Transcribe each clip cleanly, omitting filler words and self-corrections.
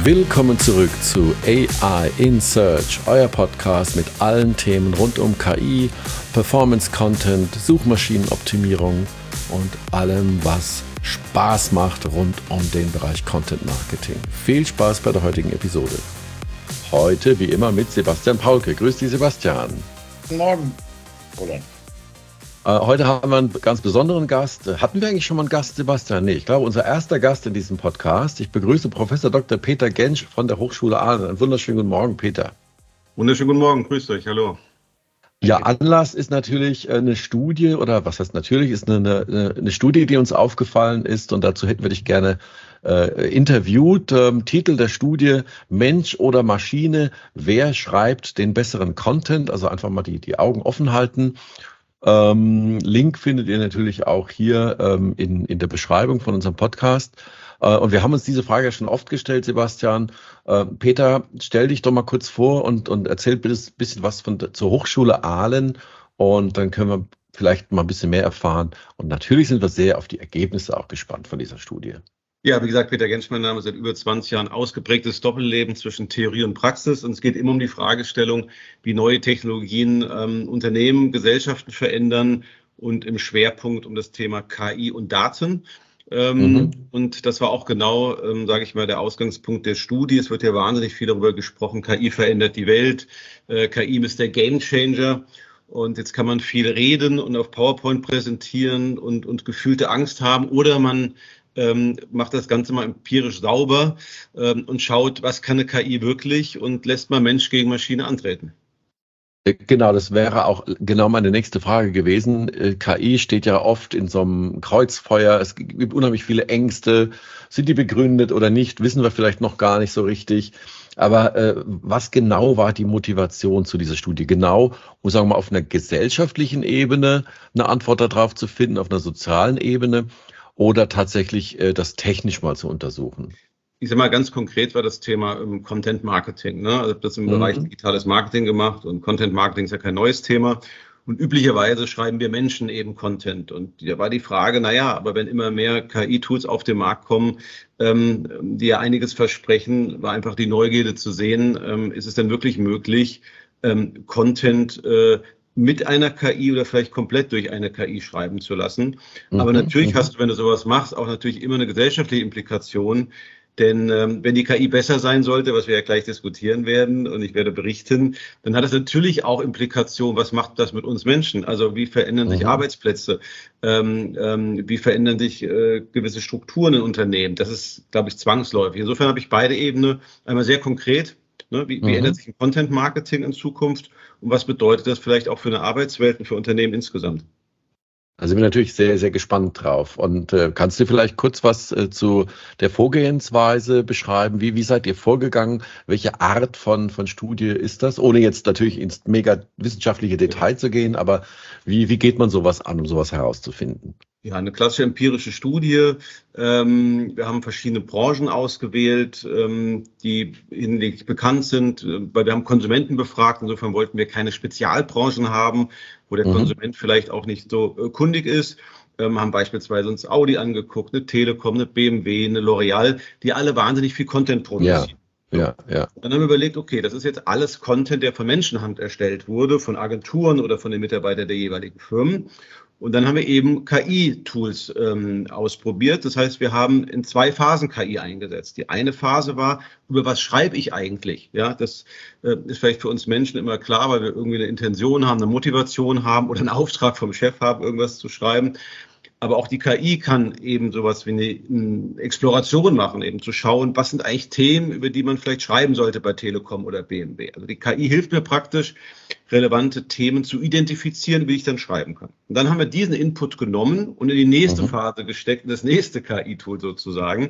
Willkommen zurück zu AI in Search, euer Podcast mit allen Themen rund um KI, Performance Content, Suchmaschinenoptimierung und allem, was Spaß macht rund um den Bereich Content Marketing. Viel Spaß bei der heutigen Episode. Heute wie immer mit Sebastian Paulke. Grüß dich, Sebastian. Guten Morgen, Roland. Heute haben wir einen ganz besonderen Gast. Hatten wir eigentlich schon mal einen Gast, Sebastian? Nee, ich glaube, unser erster Gast in diesem Podcast. Ich begrüße Professor Dr. Peter Gensch von der Hochschule Aalen. Einen wunderschönen guten Morgen, Peter. Wunderschönen guten Morgen, grüßt euch, hallo. Ja, Anlass ist natürlich eine Studie, oder was heißt natürlich, ist eine Studie, die uns aufgefallen ist, und dazu hätten wir dich gerne interviewt. Titel der Studie: Mensch oder Maschine, wer schreibt den besseren Content? Also einfach mal die Augen offen halten. Link findet ihr natürlich auch hier in der Beschreibung von unserem Podcast. Und wir haben uns diese Frage ja schon oft gestellt, Sebastian. Peter, stell dich doch mal kurz vor und erzähl bitte ein bisschen was zur Hochschule Aalen, und dann können wir vielleicht mal ein bisschen mehr erfahren. Und natürlich sind wir sehr auf die Ergebnisse auch gespannt von dieser Studie. Ja, wie gesagt, Peter Gensch, mein Name, seit über 20 Jahren ausgeprägtes Doppelleben zwischen Theorie und Praxis. Und es geht immer um die Fragestellung, wie neue Technologien Unternehmen, Gesellschaften verändern, und im Schwerpunkt um das Thema KI und Daten. Und das war auch genau, sage ich mal, der Ausgangspunkt der Studie. Es wird ja wahnsinnig viel darüber gesprochen, KI verändert die Welt, KI ist der Gamechanger. Und jetzt kann man viel reden und auf PowerPoint präsentieren und gefühlte Angst haben, oder man macht das Ganze mal empirisch sauber und schaut, was kann eine KI wirklich, und lässt mal Mensch gegen Maschine antreten. Genau, das wäre auch genau meine nächste Frage gewesen. KI steht ja oft in so einem Kreuzfeuer. Es gibt unheimlich viele Ängste. Sind die begründet oder nicht? Wissen wir vielleicht noch gar nicht so richtig. Aber was genau war die Motivation zu dieser Studie? Genau, um, sagen wir mal, auf einer gesellschaftlichen Ebene eine Antwort darauf zu finden, auf einer sozialen Ebene, oder tatsächlich das technisch mal zu untersuchen? Ich sage mal, ganz konkret war das Thema Content Marketing. Ne? Also ich habe das im Bereich digitales Marketing gemacht, und Content Marketing ist ja kein neues Thema. Und üblicherweise schreiben wir Menschen eben Content. Und da war die Frage, naja, aber wenn immer mehr KI-Tools auf den Markt kommen, die ja einiges versprechen, war einfach die Neugierde zu sehen, ist es denn wirklich möglich, Content mit einer KI oder vielleicht komplett durch eine KI schreiben zu lassen. Aber natürlich hast du, wenn du sowas machst, auch natürlich immer eine gesellschaftliche Implikation. Denn wenn die KI besser sein sollte, was wir ja gleich diskutieren werden und ich werde berichten, dann hat es natürlich auch Implikationen. Was macht das mit uns Menschen? Also wie verändern sich Arbeitsplätze? Wie verändern sich gewisse Strukturen in Unternehmen? Das ist, glaube ich, zwangsläufig. Insofern habe ich beide Ebenen. Einmal sehr konkret, ne, wie ändert sich ein Content Marketing in Zukunft, und was bedeutet das vielleicht auch für eine Arbeitswelt und für Unternehmen insgesamt? Da sind wir natürlich sehr, sehr gespannt drauf. Und kannst du vielleicht kurz was zu der Vorgehensweise beschreiben? Wie seid ihr vorgegangen? Welche Art von Studie ist das? Ohne jetzt natürlich ins mega wissenschaftliche Detail zu gehen, aber wie geht man sowas an, um sowas herauszufinden? Ja, eine klassische empirische Studie. Wir haben verschiedene Branchen ausgewählt, die hinlänglich bekannt sind, weil wir haben Konsumenten befragt. Insofern wollten wir keine Spezialbranchen haben, wo der Konsument vielleicht auch nicht so kundig ist. Haben beispielsweise uns Audi angeguckt, eine Telekom, eine BMW, eine L'Oreal, die alle wahnsinnig viel Content produzieren. Ja. Dann haben wir überlegt, okay, das ist jetzt alles Content, der von Menschenhand erstellt wurde, von Agenturen oder von den Mitarbeitern der jeweiligen Firmen. Und dann haben wir eben KI-Tools ausprobiert. Das heißt, wir haben in 2 Phasen KI eingesetzt. Die eine Phase war, über was schreibe ich eigentlich? Ja, das ist vielleicht für uns Menschen immer klar, weil wir irgendwie eine Intention haben, eine Motivation haben oder einen Auftrag vom Chef haben, irgendwas zu schreiben. Aber auch die KI kann eben sowas wie eine Exploration machen, eben zu schauen, was sind eigentlich Themen, über die man vielleicht schreiben sollte bei Telekom oder BMW. Also die KI hilft mir praktisch, relevante Themen zu identifizieren, wie ich dann schreiben kann. Und dann haben wir diesen Input genommen und in die nächste Phase gesteckt, das nächste KI-Tool sozusagen.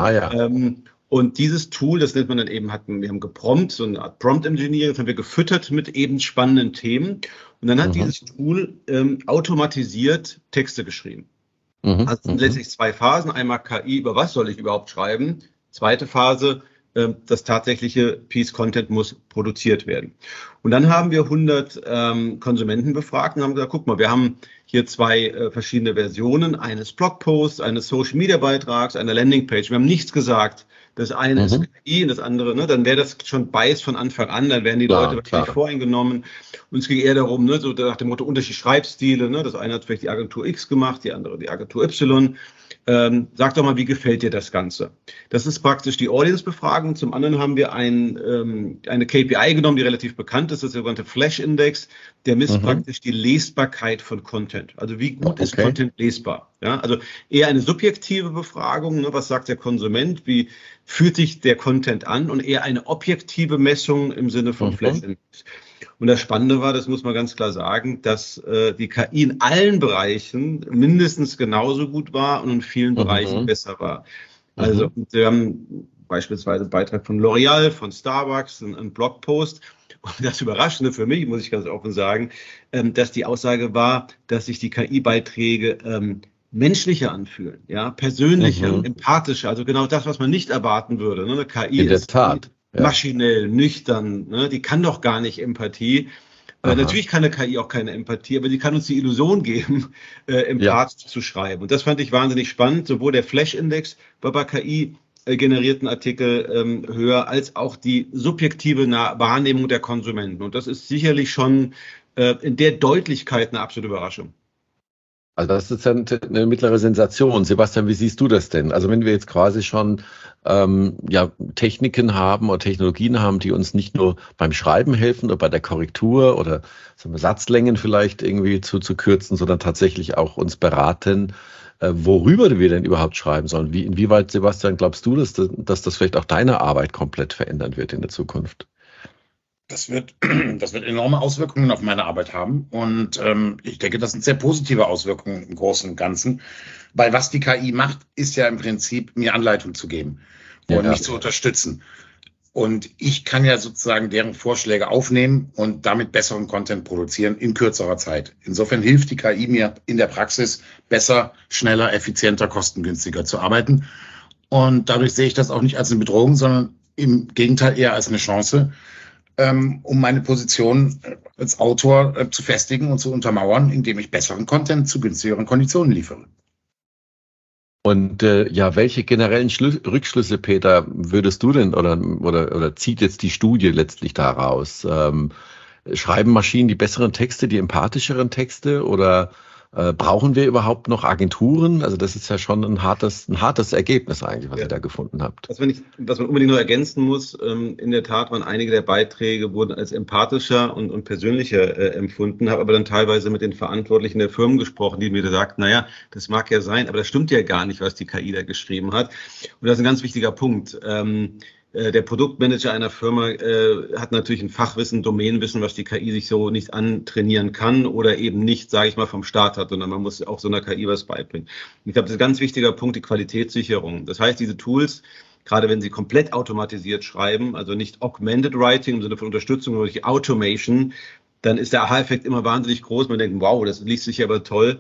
Und dieses Tool, das nennt man dann eben, wir haben geprompt, so eine Art Prompt Engineering, das haben wir gefüttert mit eben spannenden Themen. Und dann hat dieses Tool automatisiert Texte geschrieben. Also es sind letztlich 2 Phasen. Einmal KI, über was soll ich überhaupt schreiben? Zweite Phase, das tatsächliche Piece Content muss produziert werden. Und dann haben wir 100 Konsumenten befragt und haben gesagt, guck mal, wir haben hier 2 verschiedene Versionen eines Blogposts, eines Social Media Beitrags, einer Landingpage. Wir haben nichts gesagt, Das eine ist KI und das andere, ne, dann wäre das schon Bias von Anfang an, dann wären die Leute wahrscheinlich voreingenommen. Und es ging eher darum, ne, so nach dem Motto unterschiedliche Schreibstile, ne, das eine hat vielleicht die Agentur X gemacht, die andere die Agentur Y. Sag doch mal, wie gefällt dir das Ganze? Das ist praktisch die Audience-Befragung. Zum anderen haben wir eine KPI genommen, die relativ bekannt ist, das sogenannte Flash-Index. Der misst praktisch die Lesbarkeit von Content. Also wie gut ist Content lesbar? Ja, also eher eine subjektive Befragung, ne, was sagt der Konsument, wie fühlt sich der Content an, und eher eine objektive Messung im Sinne von Flash-Index. Und das Spannende war, das muss man ganz klar sagen, dass die KI in allen Bereichen mindestens genauso gut war und in vielen Bereichen besser war. Also wir haben beispielsweise einen Beitrag von L'Oreal, von Starbucks, einen Blogpost. Und das Überraschende für mich, muss ich ganz offen sagen, dass die Aussage war, dass sich die KI-Beiträge menschlicher anfühlen, ja, persönlicher, empathischer, also genau das, was man nicht erwarten würde. Ne? Eine KI in der ist Tat. Maschinell, nüchtern, ne? Die kann doch gar nicht Empathie. Natürlich kann eine KI auch keine Empathie, aber die kann uns die Illusion geben, empathisch zu schreiben. Und das fand ich wahnsinnig spannend. Sowohl der Flash-Index war bei KI generierten Artikel höher, als auch die subjektive Wahrnehmung der Konsumenten. Und das ist sicherlich schon in der Deutlichkeit eine absolute Überraschung. Also das ist eine mittlere Sensation. Sebastian, wie siehst du das denn? Also wenn wir jetzt quasi schon Techniken haben oder Technologien haben, die uns nicht nur beim Schreiben helfen oder bei der Korrektur oder Satzlängen vielleicht irgendwie zu kürzen, sondern tatsächlich auch uns beraten, worüber wir denn überhaupt schreiben sollen. Inwieweit, Sebastian, glaubst du, dass das vielleicht auch deine Arbeit komplett verändern wird in der Zukunft? Das wird enorme Auswirkungen auf meine Arbeit haben. Und ich denke, das sind sehr positive Auswirkungen im Großen und Ganzen. Weil was die KI macht, ist ja im Prinzip, mir Anleitung zu geben und mich zu unterstützen. Und ich kann ja sozusagen deren Vorschläge aufnehmen und damit besseren Content produzieren in kürzerer Zeit. Insofern hilft die KI mir in der Praxis besser, schneller, effizienter, kostengünstiger zu arbeiten. Und dadurch sehe ich das auch nicht als eine Bedrohung, sondern im Gegenteil eher als eine Chance, um meine Position als Autor zu festigen und zu untermauern, indem ich besseren Content zu günstigeren Konditionen liefere. Und welche generellen Rückschlüsse, Peter, würdest du denn oder zieht jetzt die Studie letztlich daraus? Schreiben Maschinen die besseren Texte, die empathischeren Texte, oder brauchen wir überhaupt noch Agenturen? Also das ist ja schon ein hartes Ergebnis eigentlich, was ihr da gefunden habt. Was man unbedingt noch ergänzen muss, in der Tat waren einige der Beiträge wurden als empathischer und persönlicher empfunden, habe aber dann teilweise mit den Verantwortlichen der Firmen gesprochen, die mir gesagt, naja, das mag ja sein, aber das stimmt ja gar nicht, was die KI da geschrieben hat. Und das ist ein ganz wichtiger Punkt. Der Produktmanager einer Firma hat natürlich ein Fachwissen, Domänenwissen, was die KI sich so nicht antrainieren kann oder eben nicht, sage ich mal, vom Start hat, sondern man muss auch so einer KI was beibringen. Und ich glaube, das ist ein ganz wichtiger Punkt, die Qualitätssicherung. Das heißt, diese Tools, gerade wenn sie komplett automatisiert schreiben, also nicht Augmented Writing im Sinne von Unterstützung, sondern durch Automation, dann ist der Aha-Effekt immer wahnsinnig groß. Man denkt, wow, das liest sich aber toll.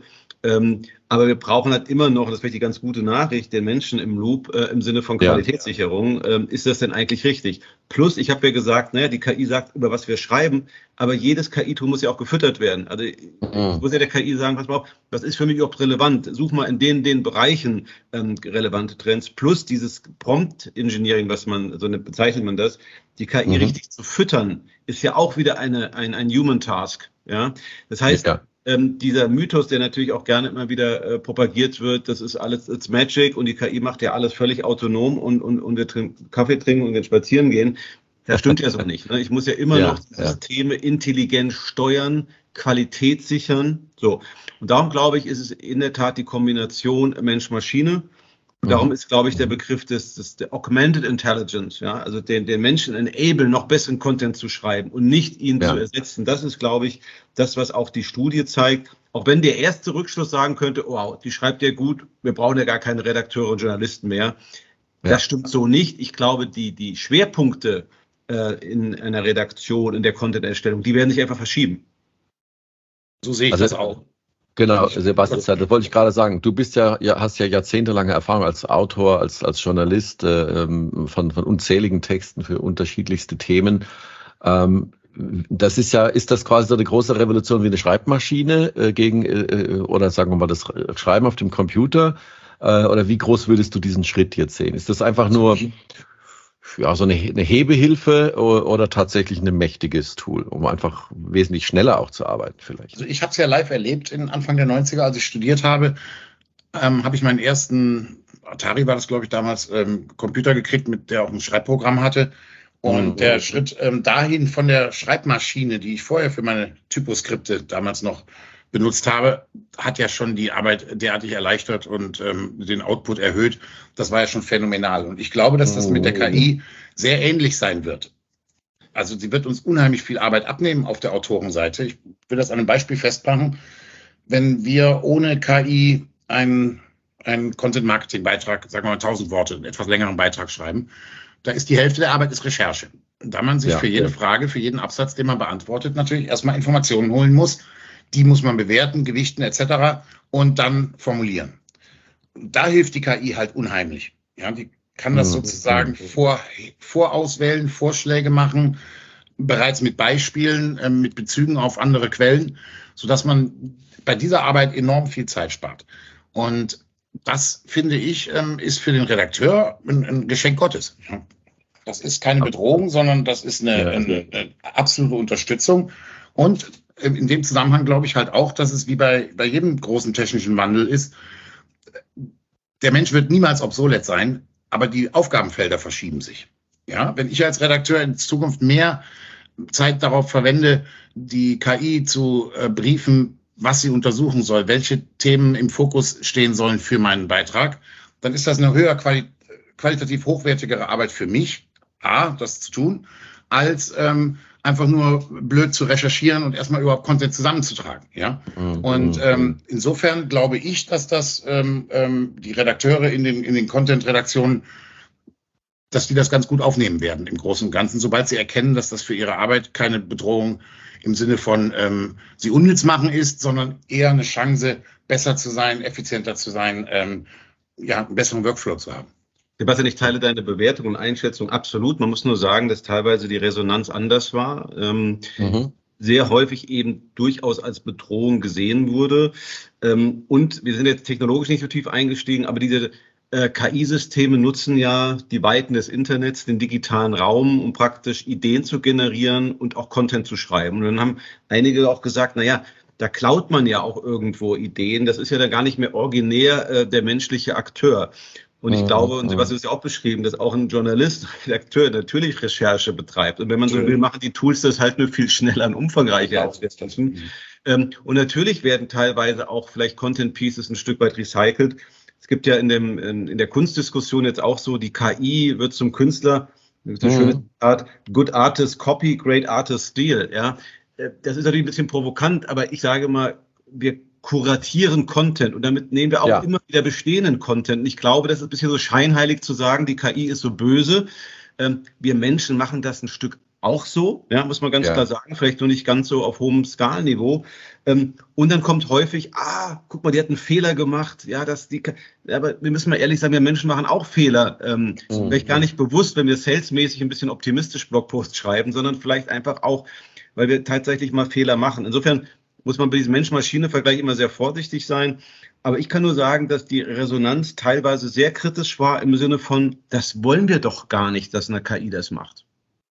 Aber wir brauchen halt immer noch, das ist vielleicht die ganz gute Nachricht, den Menschen im Loop im Sinne von Qualitätssicherung. Ist das denn eigentlich richtig? Plus, ich habe ja gesagt, naja, die KI sagt, über was wir schreiben, aber jedes KI-Tool muss ja auch gefüttert werden. Also ich muss ja der KI sagen, pass mal auf, was ist für mich überhaupt relevant? Such mal in den Bereichen relevante Trends. Plus dieses Prompt-Engineering, bezeichnet man das, die KI richtig zu füttern, ist ja auch wieder ein Human Task. Ja, das heißt, dieser Mythos, der natürlich auch gerne immer wieder propagiert wird, das ist alles, it's magic und die KI macht ja alles völlig autonom und wir Kaffee trinken und wir spazieren gehen. Das stimmt ja so nicht. Ne? Ich muss ja immer noch die Systeme intelligent steuern, Qualität sichern. So. Und darum glaube ich, ist es in der Tat die Kombination Mensch-Maschine. Und darum ist, glaube ich, der Begriff der Augmented Intelligence, ja, also den Menschen enablen, noch besseren Content zu schreiben und nicht ihn zu ersetzen. Das ist, glaube ich, das, was auch die Studie zeigt. Auch wenn der erste Rückschluss sagen könnte, wow, die schreibt ja gut, wir brauchen ja gar keine Redakteure und Journalisten mehr. Ja. Das stimmt so nicht. Ich glaube, die Schwerpunkte in einer Redaktion, in der Content-Erstellung, die werden sich einfach verschieben. So sehe ich das auch. Genau, Sebastian, das wollte ich gerade sagen. Du bist hast ja jahrzehntelange Erfahrung als Autor, als Journalist von unzähligen Texten für unterschiedlichste Themen. Ist das quasi so eine große Revolution wie eine Schreibmaschine oder sagen wir mal das Schreiben auf dem Computer? Oder wie groß würdest du diesen Schritt jetzt sehen? Ist das einfach nur ja, so eine Hebehilfe oder tatsächlich ein mächtiges Tool, um einfach wesentlich schneller auch zu arbeiten vielleicht? Also ich habe es ja live erlebt in Anfang der 90er, als ich studiert habe, habe ich meinen ersten, Atari war das, glaube ich, damals, Computer gekriegt, mit der auch ein Schreibprogramm hatte. Und der Schritt dahin von der Schreibmaschine, die ich vorher für meine Typoskripte damals noch benutzt habe, hat ja schon die Arbeit derartig erleichtert und den Output erhöht. Das war ja schon phänomenal. Und ich glaube, dass das mit der KI sehr ähnlich sein wird. Also sie wird uns unheimlich viel Arbeit abnehmen auf der Autorenseite. Ich will das an einem Beispiel festmachen. Wenn wir ohne KI einen Content-Marketing-Beitrag, sagen wir mal 1000 Worte, einen etwas längeren Beitrag schreiben, da ist die Hälfte der Arbeit ist Recherche. Da man sich für jede Frage, für jeden Absatz, den man beantwortet, natürlich erstmal Informationen holen muss. Die muss man bewerten, gewichten etc. und dann formulieren. Da hilft die KI halt unheimlich. Ja, die kann das sozusagen vorauswählen, Vorschläge machen, bereits mit Beispielen, mit Bezügen auf andere Quellen, sodass man bei dieser Arbeit enorm viel Zeit spart. Und das, finde ich, ist für den Redakteur ein Geschenk Gottes. Das ist keine Bedrohung, sondern das ist eine absolute Unterstützung. Und in dem Zusammenhang glaube ich halt auch, dass es wie bei jedem großen technischen Wandel ist, der Mensch wird niemals obsolet sein, aber die Aufgabenfelder verschieben sich. Ja, wenn ich als Redakteur in Zukunft mehr Zeit darauf verwende, die KI zu briefen, was sie untersuchen soll, welche Themen im Fokus stehen sollen für meinen Beitrag, dann ist das eine höher qualitativ hochwertigere Arbeit für mich, das zu tun, als einfach nur blöd zu recherchieren und erstmal überhaupt Content zusammenzutragen. Ja? Und insofern glaube ich, dass das die Redakteure in den Content-Redaktionen, dass die das ganz gut aufnehmen werden im Großen und Ganzen, sobald sie erkennen, dass das für ihre Arbeit keine Bedrohung im Sinne von sie unnütz machen ist, sondern eher eine Chance, besser zu sein, effizienter zu sein, einen besseren Workflow zu haben. Sebastian, ich teile deine Bewertung und Einschätzung absolut. Man muss nur sagen, dass teilweise die Resonanz anders war. Sehr häufig eben durchaus als Bedrohung gesehen wurde. Und wir sind jetzt technologisch nicht so tief eingestiegen, aber diese KI-Systeme nutzen ja die Weiten des Internets, den digitalen Raum, um praktisch Ideen zu generieren und auch Content zu schreiben. Und dann haben einige auch gesagt, da klaut man ja auch irgendwo Ideen. Das ist ja dann gar nicht mehr originär der menschliche Akteur. Und ich glaube, und Sebastian ist ja auch beschrieben, dass auch ein Journalist, ein Redakteur natürlich Recherche betreibt. Und wenn man so will, machen die Tools das halt nur viel schneller und umfangreicher als wir es tun. Und natürlich werden teilweise auch vielleicht Content Pieces ein Stück weit recycelt. Es gibt ja in der Kunstdiskussion jetzt auch so, die KI wird zum Künstler, das ist eine schöne Art, good artist copy, great artist steal. Ja, das ist natürlich ein bisschen provokant, aber ich sage mal, wir kuratieren Content und damit nehmen wir auch immer wieder bestehenden Content. Und ich glaube, das ist ein bisschen so scheinheilig zu sagen, die KI ist so böse. Wir Menschen machen das ein Stück auch so, muss man ganz klar sagen, vielleicht nur nicht ganz so auf hohem Skalenniveau. Und dann kommt häufig, guck mal, die hat einen Fehler gemacht. Aber wir müssen mal ehrlich sagen, wir Menschen machen auch Fehler. Vielleicht gar nicht bewusst, wenn wir salesmäßig ein bisschen optimistisch Blogposts schreiben, sondern vielleicht einfach auch, weil wir tatsächlich mal Fehler machen. Insofern muss man bei diesem Mensch-Maschine-Vergleich immer sehr vorsichtig sein. Aber ich kann nur sagen, dass die Resonanz teilweise sehr kritisch war im Sinne von, das wollen wir doch gar nicht, dass eine KI das macht.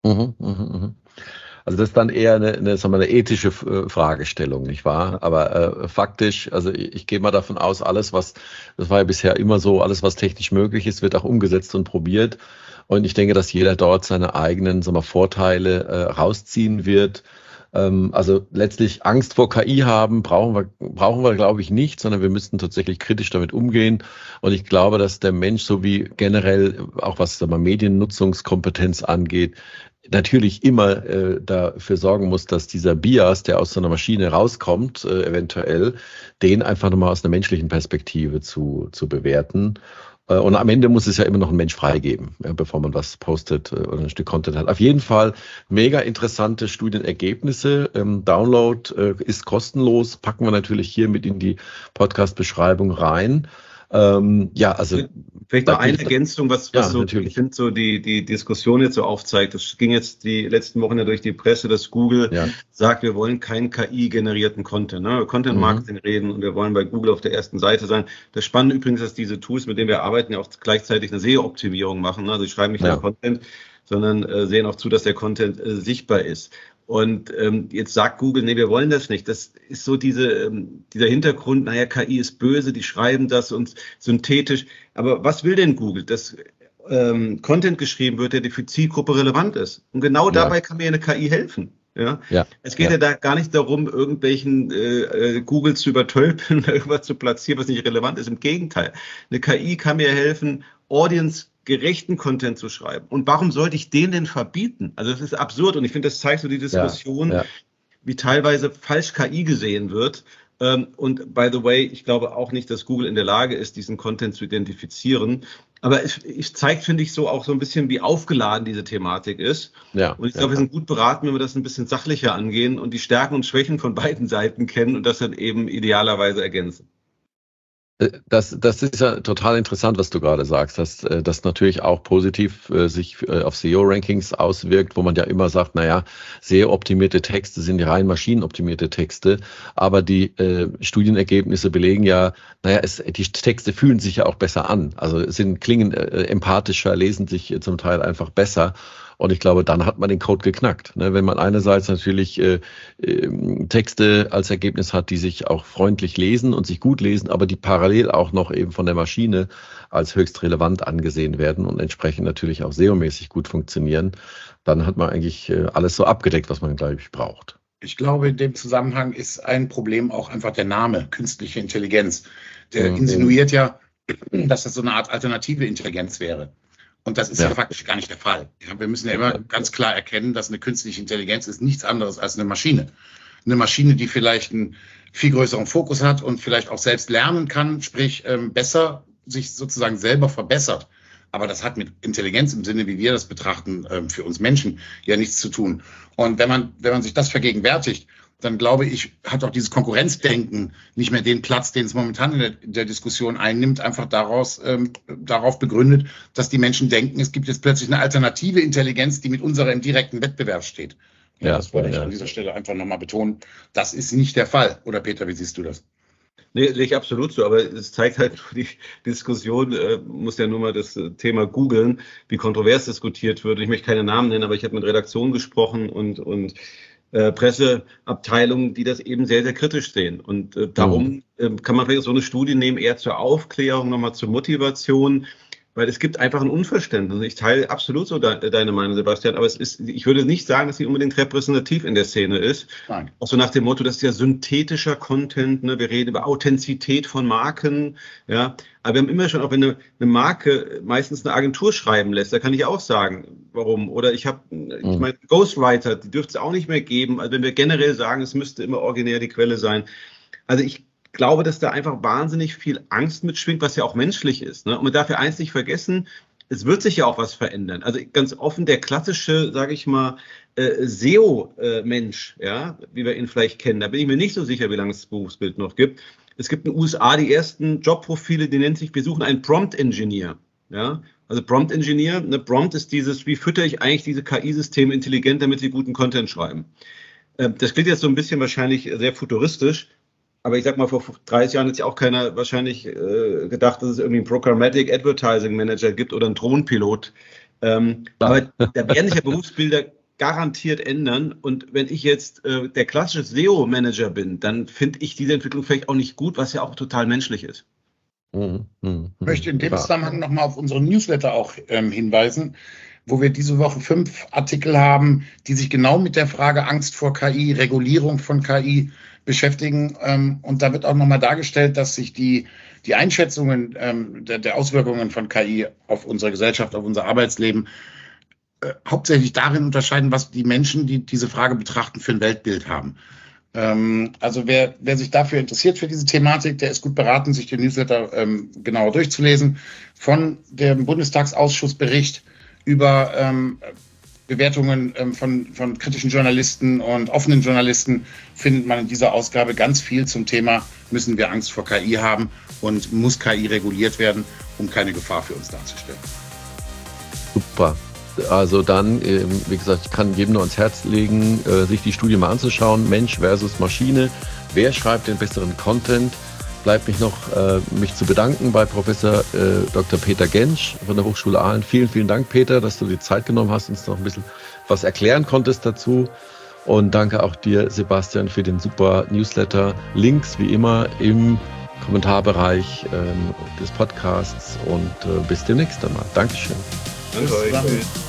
Also das ist dann eher eine ethische Fragestellung, nicht wahr? Aber faktisch, also ich gehe mal davon aus, das war ja bisher immer so, alles was technisch möglich ist, wird auch umgesetzt und probiert. Und ich denke, dass jeder dort seine eigenen Vorteile rausziehen wird. Also letztlich Angst vor KI haben brauchen wir, glaube ich, nicht, sondern wir müssten tatsächlich kritisch damit umgehen. Und ich glaube, dass der Mensch, so wie generell auch was Mediennutzungskompetenz angeht, natürlich immer dafür sorgen muss, dass dieser Bias, der aus so einer Maschine rauskommt, eventuell, den einfach nochmal aus einer menschlichen Perspektive zu bewerten. Und am Ende muss es ja immer noch ein Mensch freigeben, bevor man was postet oder ein Stück Content hat. Auf jeden Fall mega interessante Studienergebnisse. Download ist kostenlos, packen wir natürlich hier mit in die Podcast-Beschreibung rein. Also vielleicht noch eine Ergänzung, was so, ich finde, so die Diskussion jetzt so aufzeigt. Das ging jetzt die letzten Wochen ja durch die Presse, dass Google sagt, wir wollen keinen KI-generierten Content, ne? Content-Marketing reden und wir wollen bei Google auf der ersten Seite sein. Das Spannende übrigens, dass diese Tools, mit denen wir arbeiten, ja auch gleichzeitig eine SEO-Optimierung machen. Ne? Also sie schreiben nicht nur Content, sondern sehen auch zu, dass der Content sichtbar ist. Und jetzt sagt Google, nee, wir wollen das nicht. Das ist so dieser Hintergrund, naja, KI ist böse, die schreiben das und synthetisch. Aber was will denn Google? Dass Content geschrieben wird, der für die Zielgruppe relevant ist. Und genau dabei kann mir eine KI helfen. Ja? Es geht ja da gar nicht darum, irgendwelchen Google zu übertölpeln oder irgendwas zu platzieren, was nicht relevant ist. Im Gegenteil. Eine KI kann mir helfen, audience-gerechten Content zu schreiben. Und warum sollte ich den denn verbieten? Also das ist absurd und ich finde, das zeigt so die Diskussion, wie teilweise falsch KI gesehen wird. Und by the way, ich glaube auch nicht, dass Google in der Lage ist, diesen Content zu identifizieren. Aber es zeigt, finde ich, so auch so ein bisschen, wie aufgeladen diese Thematik ist. Und ich glaube, wir sind gut beraten, wenn wir das ein bisschen sachlicher angehen und die Stärken und Schwächen von beiden Seiten kennen und das dann eben idealerweise ergänzen. Das ist ja total interessant, was du gerade sagst, dass das natürlich auch positiv sich auf SEO-Rankings auswirkt, wo man ja immer sagt, naja, SEO-optimierte Texte sind ja rein maschinenoptimierte Texte, aber die Studienergebnisse belegen ja, naja, die Texte fühlen sich ja auch besser an, also klingen empathischer, lesen sich zum Teil einfach besser. Und ich glaube, dann hat man den Code geknackt. Ne? Wenn man einerseits natürlich Texte als Ergebnis hat, die sich auch freundlich lesen und sich gut lesen, aber die parallel auch noch eben von der Maschine als höchst relevant angesehen werden und entsprechend natürlich auch SEO-mäßig gut funktionieren, dann hat man eigentlich alles so abgedeckt, was man, glaube ich, braucht. Ich glaube, in dem Zusammenhang ist ein Problem auch einfach der Name, künstliche Intelligenz. Der insinuiert ja, dass das so eine Art alternative Intelligenz wäre. Und das ist ja faktisch gar nicht der Fall. Ja, wir müssen ja immer ganz klar erkennen, dass eine künstliche Intelligenz ist nichts anderes als eine Maschine. Eine Maschine, die vielleicht einen viel größeren Fokus hat und vielleicht auch selbst lernen kann, sprich besser sich sozusagen selber verbessert. Aber das hat mit Intelligenz im Sinne, wie wir das betrachten, für uns Menschen ja nichts zu tun. Und wenn man sich das vergegenwärtigt, dann glaube ich, hat auch dieses Konkurrenzdenken nicht mehr den Platz, den es momentan in der Diskussion einnimmt, einfach darauf begründet, dass die Menschen denken, es gibt jetzt plötzlich eine alternative Intelligenz, die mit unserer im direkten Wettbewerb steht. Das wollte ich an dieser Stelle einfach nochmal betonen. Das ist nicht der Fall. Oder Peter, wie siehst du das? Nee, sehe ich absolut so, aber es zeigt halt, die Diskussion, muss ja nur mal das Thema googeln, wie kontrovers diskutiert wird. Ich möchte keine Namen nennen, aber ich habe mit Redaktionen gesprochen und Presseabteilungen, die das eben sehr, sehr kritisch sehen. Und darum kann man vielleicht so eine Studie nehmen, eher zur Aufklärung, nochmal zur Motivation, weil es gibt einfach ein Unverständnis. Ich teile absolut so deine Meinung, Sebastian, aber ich würde nicht sagen, dass sie unbedingt repräsentativ in der Szene ist. Nein. Auch so nach dem Motto, das ist ja synthetischer Content, ne? Wir reden über Authentizität von Marken, ja. Aber wir haben immer schon, auch wenn eine Marke meistens eine Agentur schreiben lässt, da kann ich auch sagen, warum. Oder ich meine, Ghostwriter, die dürfte es auch nicht mehr geben. Also wenn wir generell sagen, es müsste immer originär die Quelle sein. Also ich glaube, dass da einfach wahnsinnig viel Angst mitschwingt, was ja auch menschlich ist. Ne? Und man darf ja eins nicht vergessen, es wird sich ja auch was verändern. Also ganz offen, der klassische, sage ich mal, SEO-Mensch, ja, wie wir ihn vielleicht kennen, da bin ich mir nicht so sicher, wie lange es das Berufsbild noch gibt. Es gibt in den USA die ersten Jobprofile, die nennt sich, wir suchen einen Prompt-Engineer. Ja? Also Prompt-Engineer, ne? Prompt ist dieses, wie füttere ich eigentlich diese KI-Systeme intelligent, damit sie guten Content schreiben. Das klingt jetzt so ein bisschen wahrscheinlich sehr futuristisch, aber ich sag mal, vor 30 Jahren hat sich auch keiner wahrscheinlich gedacht, dass es irgendwie einen Programmatic Advertising Manager gibt oder einen Drohnenpilot. Aber da werden sich ja Berufsbilder garantiert ändern. Und wenn ich jetzt der klassische SEO-Manager bin, dann finde ich diese Entwicklung vielleicht auch nicht gut, was ja auch total menschlich ist. Ich möchte in dem Zusammenhang nochmal auf unseren Newsletter auch hinweisen, wo wir diese Woche 5 Artikel haben, die sich genau mit der Frage Angst vor KI, Regulierung von KI beschäftigen. Und da wird auch nochmal dargestellt, dass sich die Einschätzungen der Auswirkungen von KI auf unsere Gesellschaft, auf unser Arbeitsleben hauptsächlich darin unterscheiden, was die Menschen, die diese Frage betrachten, für ein Weltbild haben. Also wer sich dafür interessiert, für diese Thematik, der ist gut beraten, sich den Newsletter genauer durchzulesen. Von dem Bundestagsausschussbericht über Bewertungen von kritischen Journalisten und offenen Journalisten findet man in dieser Ausgabe ganz viel zum Thema, müssen wir Angst vor KI haben und muss KI reguliert werden, um keine Gefahr für uns darzustellen. Super. Also dann, wie gesagt, ich kann jedem nur ans Herz legen, sich die Studie mal anzuschauen. Mensch versus Maschine. Wer schreibt den besseren Content? Bleibt mich noch, mich zu bedanken bei Professor Dr. Peter Gensch von der Hochschule Aalen. Vielen, vielen Dank, Peter, dass du die Zeit genommen hast, uns noch ein bisschen was erklären konntest dazu. Und danke auch dir, Sebastian, für den super Newsletter. Links wie immer im Kommentarbereich des Podcasts und bis demnächst einmal. Dankeschön. Danke euch.